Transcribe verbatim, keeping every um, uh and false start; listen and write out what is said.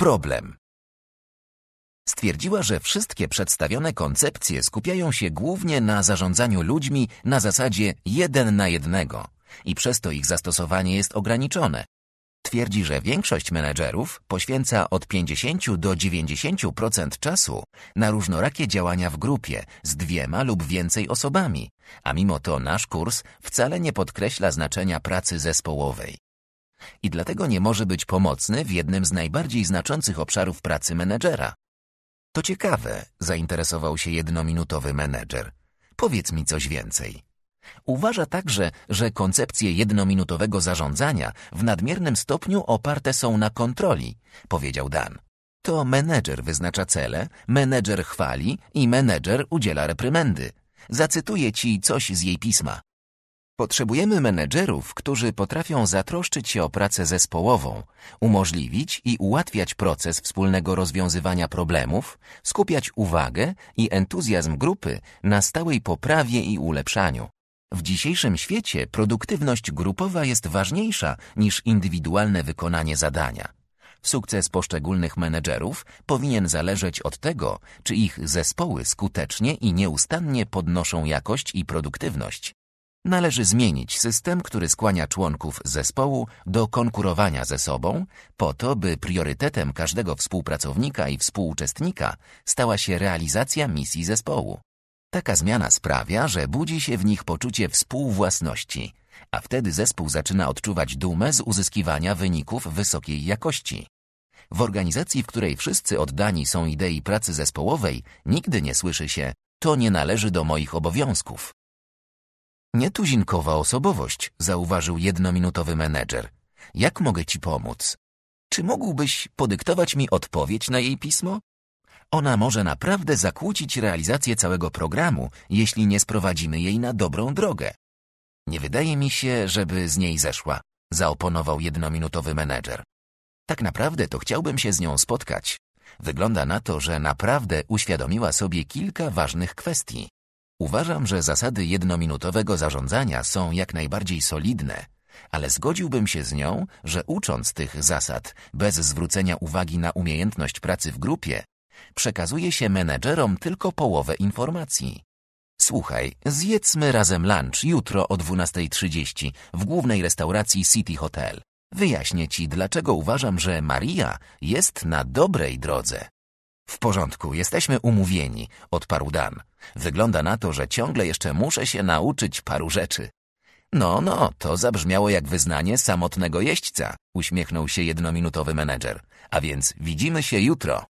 Problem. Stwierdziła, że wszystkie przedstawione koncepcje skupiają się głównie na zarządzaniu ludźmi na zasadzie jeden na jednego i przez to ich zastosowanie jest ograniczone. Twierdzi, że większość menedżerów poświęca od pięćdziesięciu do dziewięćdziesięciu procent czasu na różnorakie działania w grupie z dwiema lub więcej osobami, a mimo to nasz kurs wcale nie podkreśla znaczenia pracy zespołowej. I dlatego nie może być pomocny w jednym z najbardziej znaczących obszarów pracy menedżera. To ciekawe, zainteresował się jednominutowy menedżer. Powiedz mi coś więcej. Uważa także, że koncepcje jednominutowego zarządzania w nadmiernym stopniu oparte są na kontroli, powiedział Dan. To menedżer wyznacza cele, menedżer chwali i menedżer udziela reprymendy. Zacytuję ci coś z jej pisma. Potrzebujemy menedżerów, którzy potrafią zatroszczyć się o pracę zespołową, umożliwić i ułatwiać proces wspólnego rozwiązywania problemów, skupiać uwagę i entuzjazm grupy na stałej poprawie i ulepszaniu. W dzisiejszym świecie produktywność grupowa jest ważniejsza niż indywidualne wykonanie zadania. Sukces poszczególnych menedżerów powinien zależeć od tego, czy ich zespoły skutecznie i nieustannie podnoszą jakość i produktywność. Należy zmienić system, który skłania członków zespołu do konkurowania ze sobą, po to, by priorytetem każdego współpracownika i współuczestnika stała się realizacja misji zespołu. Taka zmiana sprawia, że budzi się w nich poczucie współwłasności, a wtedy zespół zaczyna odczuwać dumę z uzyskiwania wyników wysokiej jakości. W organizacji, w której wszyscy oddani są idei pracy zespołowej, nigdy nie słyszy się: to nie należy do moich obowiązków. Nietuzinkowa osobowość, zauważył jednominutowy menedżer. Jak mogę ci pomóc? Czy mógłbyś podyktować mi odpowiedź na jej pismo? Ona może naprawdę zakłócić realizację całego programu, jeśli nie sprowadzimy jej na dobrą drogę. Nie wydaje mi się, żeby z niej zeszła, zaoponował jednominutowy menedżer. Tak naprawdę to chciałbym się z nią spotkać. Wygląda na to, że naprawdę uświadomiła sobie kilka ważnych kwestii. Uważam, że zasady jednominutowego zarządzania są jak najbardziej solidne, ale zgodziłbym się z nią, że ucząc tych zasad bez zwrócenia uwagi na umiejętność pracy w grupie, przekazuje się menedżerom tylko połowę informacji. Słuchaj, zjedzmy razem lunch jutro o dwunastej trzydzieści w głównej restauracji City Hotel. Wyjaśnię ci, dlaczego uważam, że Maria jest na dobrej drodze. W porządku, jesteśmy umówieni, odparł Dan. Wygląda na to, że ciągle jeszcze muszę się nauczyć paru rzeczy. No, no, to zabrzmiało jak wyznanie samotnego jeźdźca, uśmiechnął się jednominutowy menedżer. A więc widzimy się jutro.